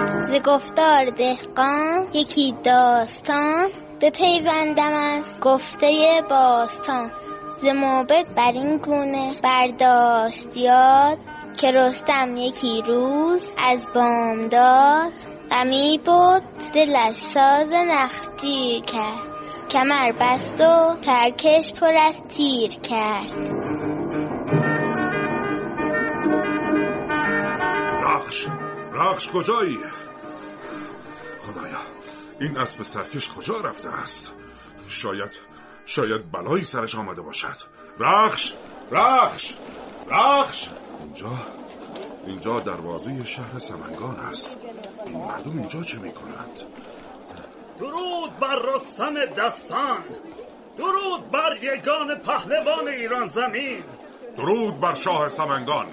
ز گفتار دهقان یکی داستان، به پیوندم از گفته باستان. ز موبد بر این گونه برداشت یاد، که رستم یکی روز از بامداد. غمی بود دلش ساز نخجیر کرد، کمر بست و ترکش پر از تیر کرد. رخش کجایی؟ خدایا، این اسب سرکش کجا رفته است؟ شاید بلایی سرش آمده باشد. رخش! اینجا دروازه شهر سمنگان است. این مردم اینجا چه میکنند؟ درود بر رستم دستان، درود بر یگان پهلوان ایران زمین، درود بر شاه سمنگان.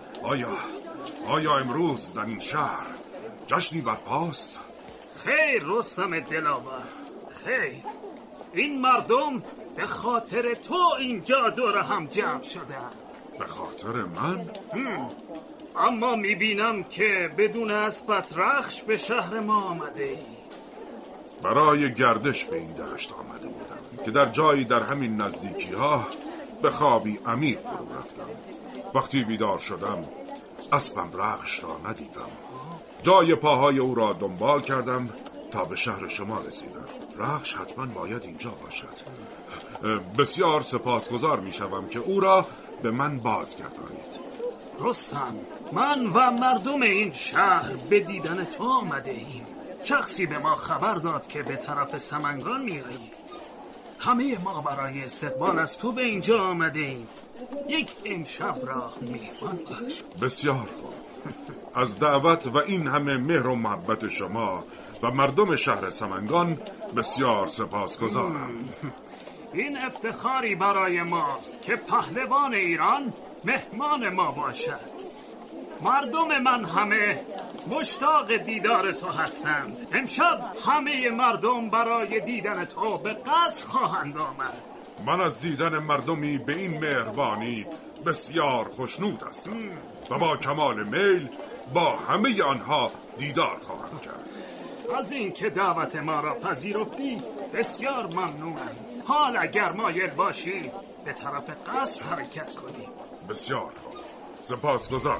آیا امروز در این شهر جشنی برپاست؟ خیر رستم دلاور، خیر. این مردم به خاطر تو اینجا دور هم جمع شدند. به خاطر من؟ اما میبینم که بدون اسبت رخش به شهر ما آمده ای. برای گردش به این دشت آمده بودم که در جایی در همین نزدیکی ها به خوابی عمیق فرو رفتم. وقتی بیدار شدم اسبم رخش را ندیدم. جای پاهای او را دنبال کردم تا به شهر شما رسیدم. رخش حتما باید اینجا باشد. بسیار سپاسگزار میشوم که او را به من بازگردانید. رستم، من و مردم این شهر به دیدن تو آمده ایم. شخصی به ما خبر داد که به طرف سمنگان میایی. همه ما برای استقبال از تو به اینجا آمده ایم. یک امشب را میهمان باش. بسیار خوب. از دعوت و این همه مهر و محبت شما و مردم شهر سمنگان بسیار سپاسگزارم. این افتخاری برای ماست که پهلوان ایران مهمان ما باشد. مردم من همه مشتاق دیدار تو هستند. امشب همه مردم برای دیدن تو به قصر خواهند آمد. من از دیدن مردمی به این مهربانی بسیار خوشنود هستم و با کمال میل با همه آنها دیدار خواهم کرد. از این که دعوت ما را پذیرفتی بسیار ممنونم. حال اگر مایل باشی به طرف قصر حرکت کنی. بسیار خوب. سپاسگزارم.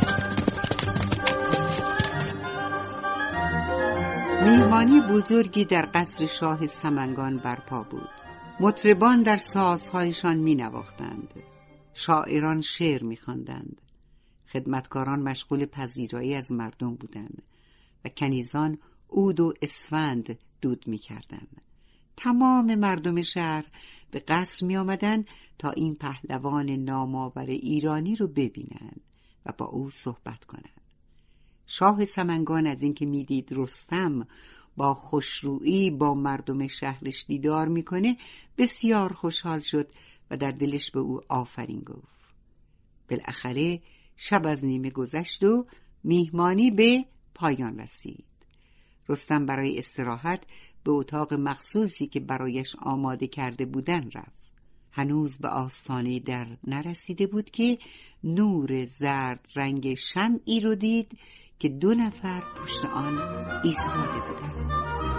میهمانی بزرگی در قصر شاه سمنگان برپا بود. مطربان در سازهایشان می نواختند. شاعران شعر می خواندند. خدمتکاران مشغول پذیرایی از مردم بودند و کنیزان عود و اسفند دود می کردند. تمام مردم شهر به قصر می آمدند تا این پهلوان نامآور ایرانی رو ببینند و با او صحبت کنند. شاه سمنگان از اینکه میدید رستم با خوشرویی با مردم شهرش دیدار میکنه بسیار خوشحال شد و در دلش به او آفرین گفت. بالاخره شب از نیمه گذشت و میهمانی به پایان رسید. رستم برای استراحت به اتاق مخصوصی که برایش آماده کرده بودن رفت. هنوز به آستانه در نرسیده بود که نور زرد رنگ شمعی رو دید که 2 نفر پشت آن ایستاده بودند.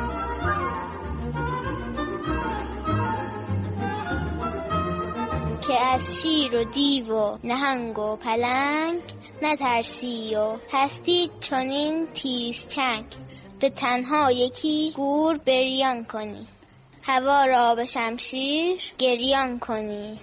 که از شیر و دیو و نهنگ و پلنگ نترسی و هستی چنین تیز چنگ. به تنها یکی گور بریان کنی، هوا را به شمشیر گریان کنی.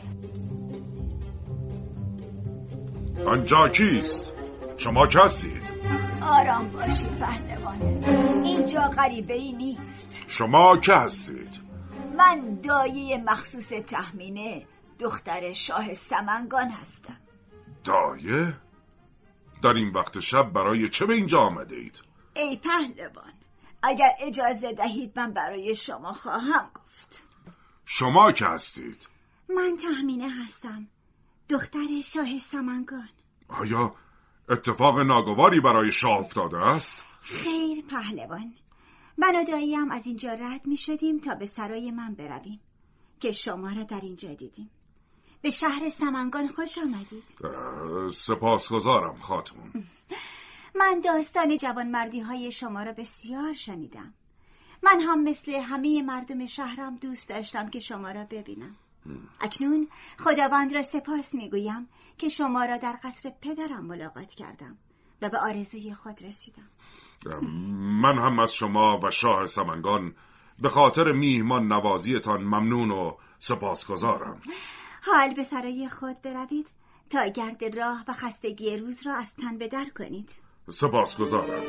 آنجا کیست؟ شما کسید؟ آرام باشی پهلوان، اینجا غریبه‌ای نیست. شما که هستید؟ من دایه مخصوص تهمینه، دختر شاه سمنگان هستم. دایه؟ در این وقت شب برای چه به اینجا آمده اید؟ ای پهلوان، اگر اجازه دهید من برای شما خواهم گفت. شما که هستید؟ من تهمینه هستم، دختر شاه سمنگان. آیا اتفاق ناگواری برای شاه افتاده است؟ خیر پهلوان، من و داییم از اینجا رد می شدیم تا به سرای من برویم که شما را در اینجا دیدیم. به شهر سمنگان خوش آمدید. سپاسگزارم خاتون. من داستان جوانمردی های شما را بسیار شنیدم. من هم مثل همه مردم شهرم دوست داشتم که شما را ببینم. اکنون خداوند را سپاس میگویم که شما را در قصر پدرم ملاقات کردم و به آرزوی خود رسیدم. من هم از شما و شاه سمنگان به خاطر میهمان نوازیتان ممنون و سپاسگزارم. حال به سرای خود بروید تا گرد راه و خستگی روز را از تن بدر کنید. سپاسگزارم.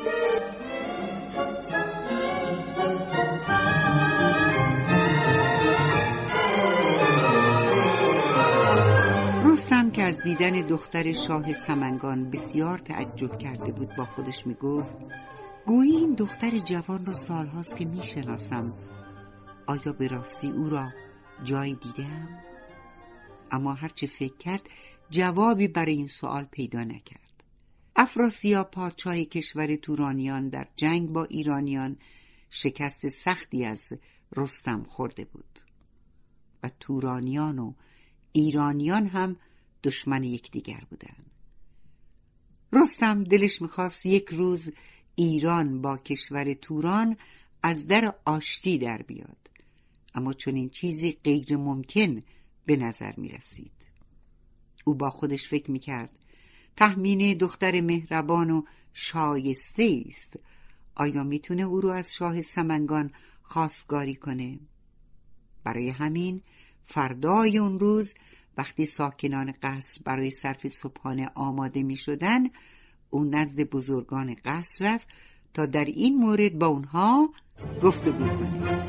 رستم که از دیدن دختر شاه سمنگان بسیار تعجب کرده بود با خودش میگفت گویی این دختر جوان را سالهاست که میشناسم. آیا به راستی او را جایی دیدم؟ اما هرچه فکر کرد جوابی برای این سوال پیدا نکرد. افراسیاب پادشاه کشور تورانیان در جنگ با ایرانیان شکست سختی از رستم خورده بود و تورانیان و ایرانیان هم دشمن یکدیگر بودند. رستم دلش میخواست یک روز ایران با کشور توران از در آشتی در بیاد، اما چون این چیزی غیر ممکن به نظر میرسید. او با خودش فکر میکرد تهمینه دختر مهربان و شایسته است. آیا میتونه او رو از شاه سمنگان خواستگاری کنه؟ برای همین فردای اون روز وقتی ساکنان قصر برای صرف صبحانه آماده می شدن، او نزد بزرگان قصر رفت تا در این مورد با اونها گفتگو کنه.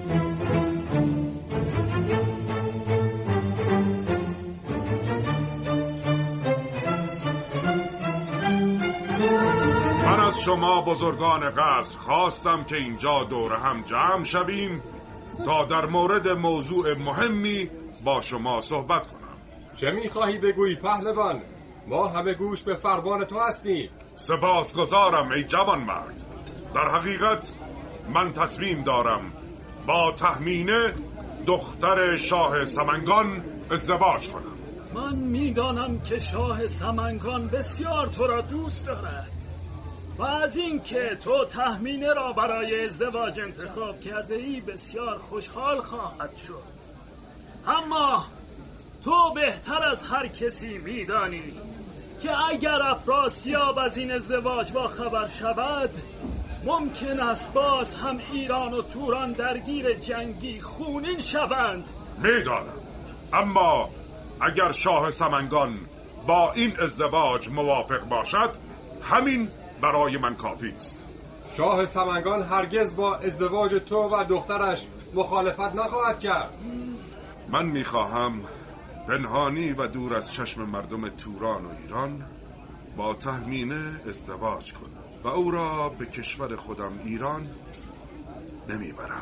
من از شما بزرگان قصر خواستم که اینجا دور هم جمع شویم تا در مورد موضوع مهمی با شما صحبت کنم. چه میخواهی بگویی پهلوان؟ ما همه گوش به فرمان تو هستیم. سپاسگزارم ای جوان مرد. در حقیقت من تصمیم دارم با تهمینه دختر شاه سمنگان ازدواج کنم. من میدانم که شاه سمنگان بسیار تو را دوست دارد و از این که تو تهمینه را برای ازدواج انتخاب کرده ای بسیار خوشحال خواهد شد. اما تو بهتر از هر کسی میدانی که اگر افراسیاب از این ازدواج با خبر شود ممکن است باز هم ایران و توران درگیر جنگی خونین شوند. میدانم، اما اگر شاه سمنگان با این ازدواج موافق باشد همین برای من کافی است. شاه سمنگان هرگز با ازدواج تو و دخترش مخالفت نخواهد کرد. من میخواهم پنهانی و دور از چشم مردم توران و ایران با تهمینه ازدواج کنم و او را به کشور خودم ایران نمیبرم.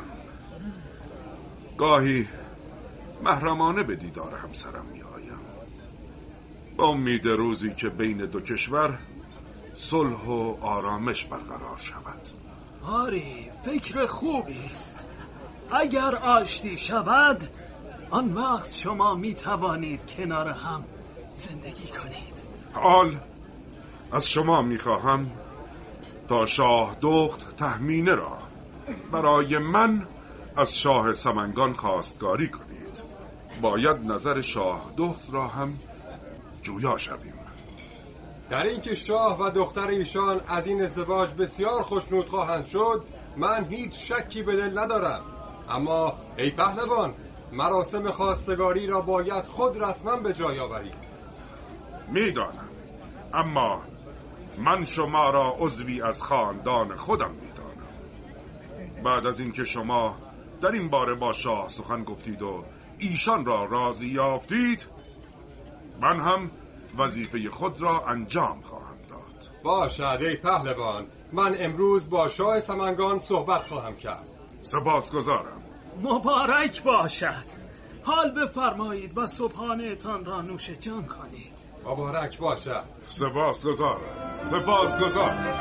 گاهی محرمانه به دیدار همسرم میآیم با امید روزی که بین دو کشور صلح و آرامش برقرار شود. آری، فکر خوبی است. اگر آشتی شود آن وقت شما می توانید کنار هم زندگی کنید. حال از شما می خواهم تا شاه دخت تهمینه را برای من از شاه سمنگان خواستگاری کنید. باید نظر شاه دخت را هم جویا شویم. در اینکه شاه و دختر ایشان از این ازدواج بسیار خوشنود خواهند شد من هیچ شکی به دل ندارم. اما ای پهلوان، مراسم خواستگاری را باید خود رسما به جای آوری. میدانم، اما من شما را عضوی از خاندان خودم میدانم. بعد از اینکه شما در این باره با شاه سخن گفتید و ایشان را راضی یافتید، من هم وظیفه خود را انجام خواهم داد. باشد ای پهلوان، من امروز با شاه سمنگان صحبت خواهم کرد. سپاسگزارم. مبارک باشد. حال بفرمایید و صبحانه‌تان را نوش جان کنید. مبارک باشد. سپاسگزارم. سپاسگزارم.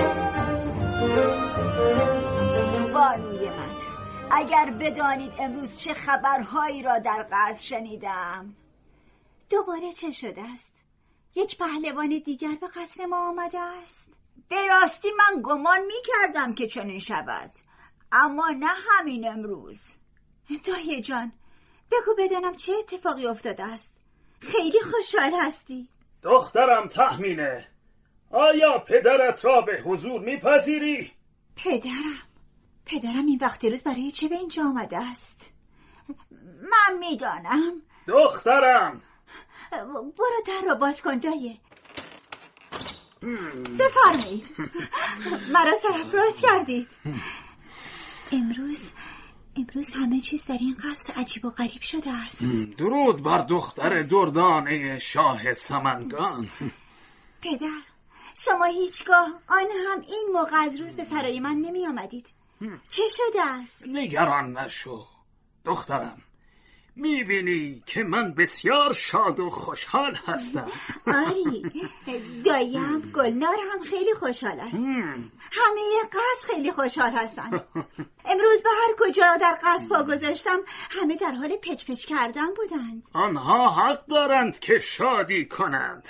بانوی من، اگر بدانید امروز چه خبرهایی را در قصر شنیدم. دوباره چه شده است؟ یک پهلوان دیگر به قصر ما آمده است. به راستی من گمان می‌کردم که چنین شود، اما نه همین امروز. دایه جان، بگو بدانم چه اتفاقی افتاده است. خیلی خوشحال هستی. دخترم تهمینه، آیا پدرت را به حضور میپذیری؟ پدرم این وقت روز برای چه به اینجا آمده است؟ من میدانم. دخترم برو در را باز کن دایه. بفرمایید. مرا سرافراز کردید. امروز همه چیز در این قصر عجیب و غریب شده است. درود بر دختر دردانه شاه سمنگان. پدر، شما هیچگاه آن هم این موقع از روز به سرای من نمی آمدید. چه شده است؟ نگران نشو دخترم، میبینی که من بسیار شاد و خوشحال هستم. آری، داییم گلنار هم خیلی خوشحال است. همه قصر خیلی خوشحال هستند. امروز به هر کجا در قصر پا گذاشتم همه در حال پچ پچ کردن بودند. آنها حق دارند که شادی کنند.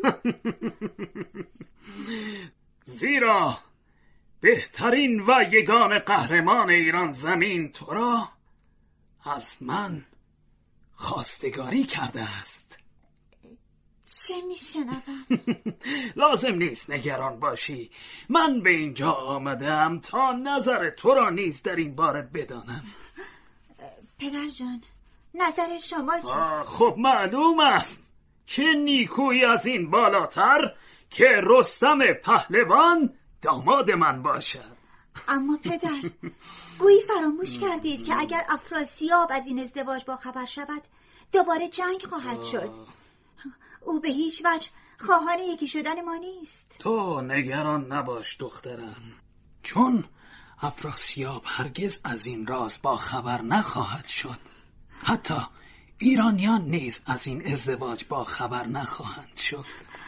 زیرا بهترین و یگان قهرمان ایران زمین تو را از من خواستگاری کرده است. چه میشنوم؟ لازم نیست نگران باشی، من به اینجا آمدم تا نظر تو را نیز در این باره بدانم. پدر جان، نظر شما چیست؟ خب معلوم است، چه نیکویی از این بالاتر که رستم پهلوان داماد من باشد. اما پدر، گویی فراموش کردید که اگر افراسیاب از این ازدواج با خبر شود دوباره جنگ خواهد شد. او به هیچ وجه خواهان یکی شدن ما نیست. تو نگران نباش دخترم، چون افراسیاب هرگز از این راز با خبر نخواهد شد. حتی ایرانیان نیز از این ازدواج با خبر نخواهند شد.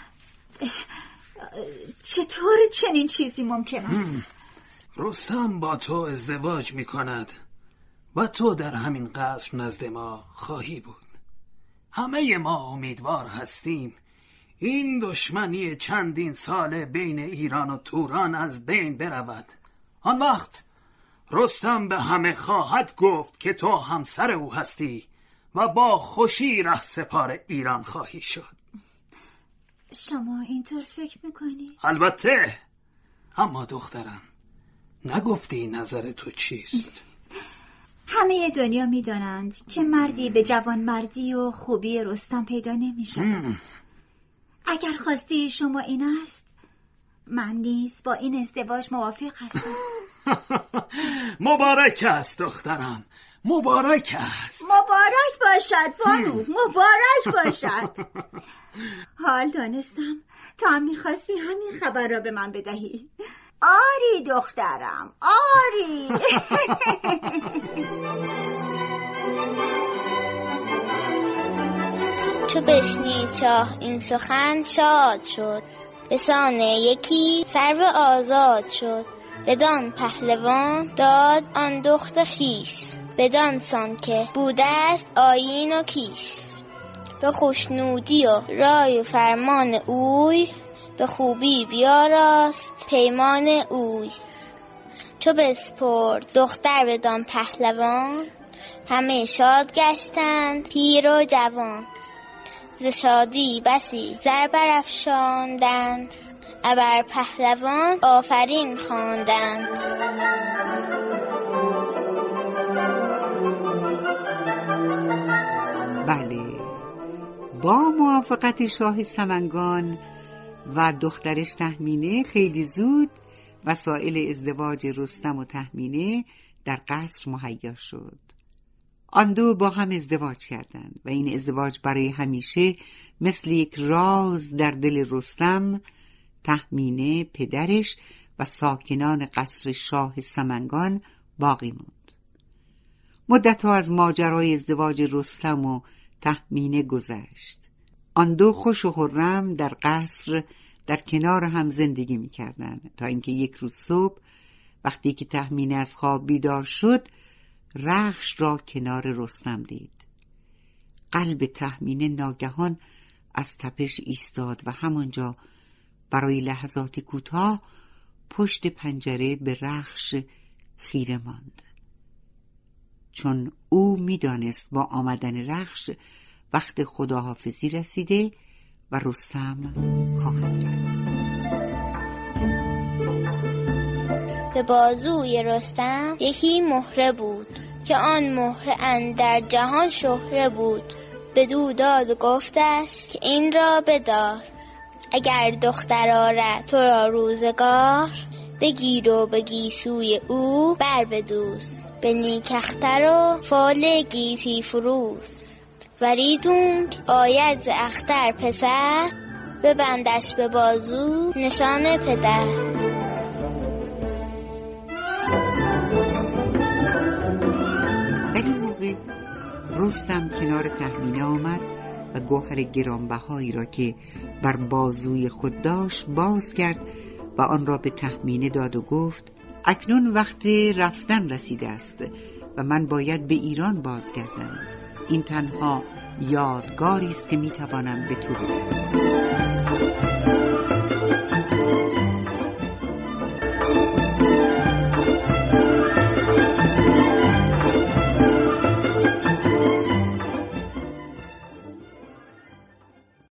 چطور چنین چیزی ممکن است؟ رستم با تو ازدواج می کند و تو در همین قصر نزد ما خواهی بود. همه ما امیدوار هستیم این دشمنی چندین ساله بین ایران و توران از بین برود. آن وقت رستم به همه خواهد گفت که تو همسر او هستی و با خوشی رهسپار ایران خواهی شد. شما اینطور فکر میکنی؟ البته. اما دخترم، نگفتی نظر تو چیست؟ همه دنیا میدانند که مردی به جوانمردی و خوبی رستم پیدا نمی شود. اگر خواسته شما این است، من نیز با این ازدواج موافق هستم. مبارک است دخترم، مبارک است. مبارک باشد بانو، مبارک باشد. حال دانستم تا هم میخواستی همین خبر را به من بدهی. آری دخترم، آری. چو بشنید شاه این سخن شاد شد، به سان یکی سرو آزاد شد. بدان پهلوان داد آن دخت خویش، بدان سان که بوده است آیین و کیش. به خوشنودی و رای و فرمان اوی، به خوبی بیاراست پیمان اوی. چو بسپرد دختر بدان پهلوان، همه شاد گشتند پیر و جوان. ز شادی بسی زر برافشاندند، ابر پهلوان آفرین خواندند. بله، با موافقت شاه سمنگان و دخترش تهمینه خیلی زود وسایل ازدواج رستم و تهمینه در قصر مهیا شد. آن دو با هم ازدواج کردند و این ازدواج برای همیشه مثل یک راز در دل رستم، تهمینه، پدرش و ساکنان قصر شاه سمنگان باقی موند. مدت‌ها از ماجرای ازدواج رستم و تهمینه گذشت. آن دو خوش و خرم در قصر در کنار هم زندگی می‌کردند تا اینکه یک روز صبح وقتی که تهمینه از خواب بیدار شد، رخش را کنار رستم دید. قلب تهمینه ناگهان از تپش ایستاد و همانجا برای لحظات کوتاه پشت پنجره به رخش خیره ماند، چون او می‌دانست با آمدن رخش وقت خداحافظی رسیده و رستم خواهد رفت. به بازوی رستم یکی مهره بود که آن مهره اندر جهان شهره بود. بدو داد و گفتش که این را بدار، اگر دختر آرد تو را روزگار. بگیر و به گیسوی او بر بدوز، به نیک اختر و فال گیتی فروز. وریدون آید ز اختر پسر، ببندش به بازو نشان پدر. در این موقع رستم کنار تهمینه آمد و گوهر گرانبهایی را که بر بازوی خود داشت باز کرد و آن را به تهمینه داد و گفت: اکنون وقت رفتن رسیده است و من باید به ایران بازگردم. این تنها یادگاری است که میتوانم به تو بدهم.